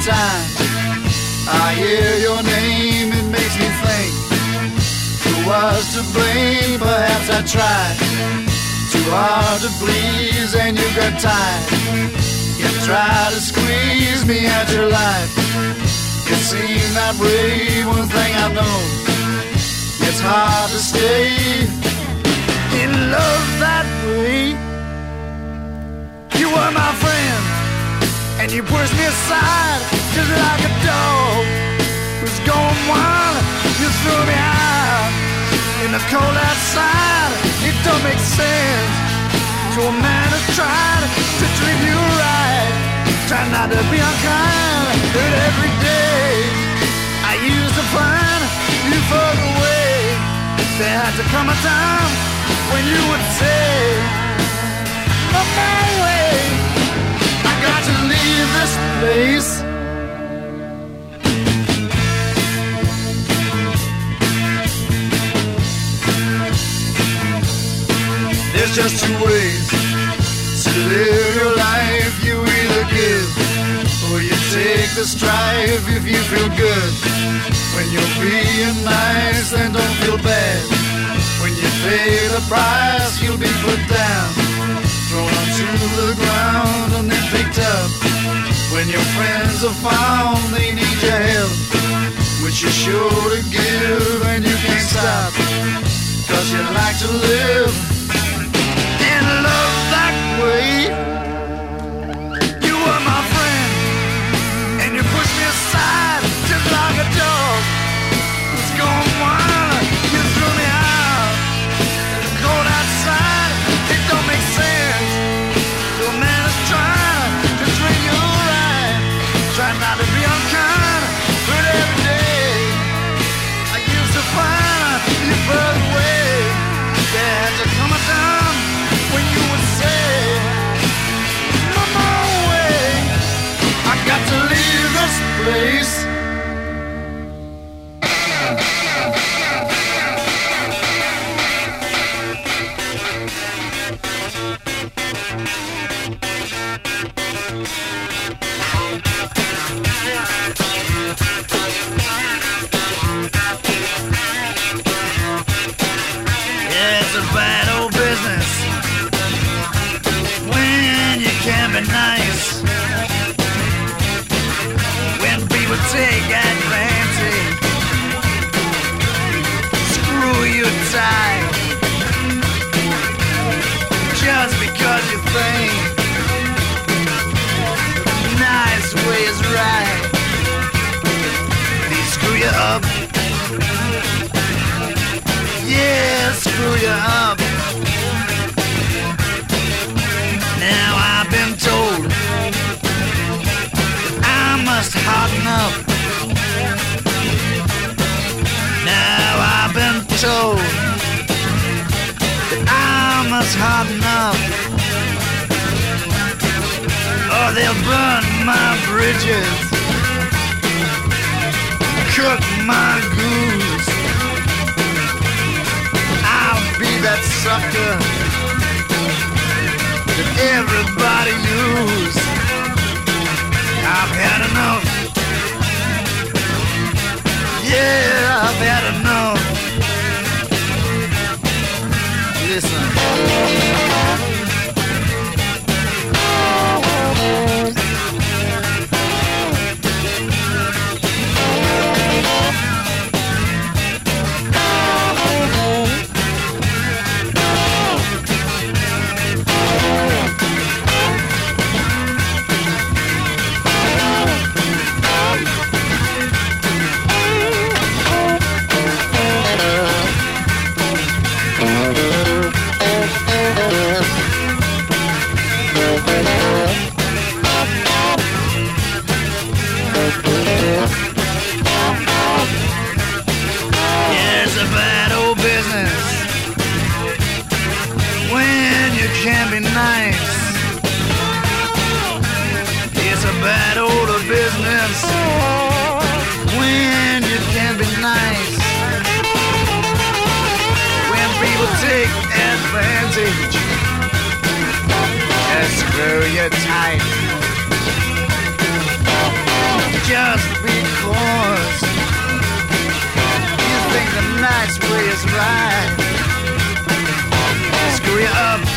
time I hear your name, it makes me think who was to blame. Perhaps I tried too hard to please and you got tired. You tried to squeeze me out your life. It seemed that way. One thing I know, it's hard to stay in love that way. You were my friend and you pushed me aside just like a dog who's going wild. You threw me out in the cold outside. It don't make sense to a man who's tried to treat you right. Try not to be unkind, but every day I used to find you further away. There had to come a time when you would say, "On my way, I got to leave this place." There's just two ways to live your life. You either give or you take the strife. If you feel good when you're being nice, then don't feel bad. When you pay the price, you'll be put down, thrown onto the ground and then picked up. When your friends are found, they need your help, which you're sure to give, and you can't stop, 'cause you like to live in love that way. You were my friend and you pushed me aside just like a dog who's going wild. You threw me out in the cold outside. It don't make sense to a man who's trying to treat you right. Try not to be unkind, but every day I used to find you further away. There had to come a time when you would say, "On my way, I got to leave this place." Yeah, it's a bad old business when you can't be nice, when people take advantage, screw you tight, just because you think the nice way is right. They screw you up, yeah, screw you up. Now I've been told I must harden up. Now I've been told that I must harden up, or they'll burn my bridges, cook my goose. I'll be that sucker that everybody use. I've had enough. Yeah, I've had enough. Listen. Can be nice. It's a bad old business when you can be nice. When people take advantage and screw you tight, just because you think the nice way is right. Screw you up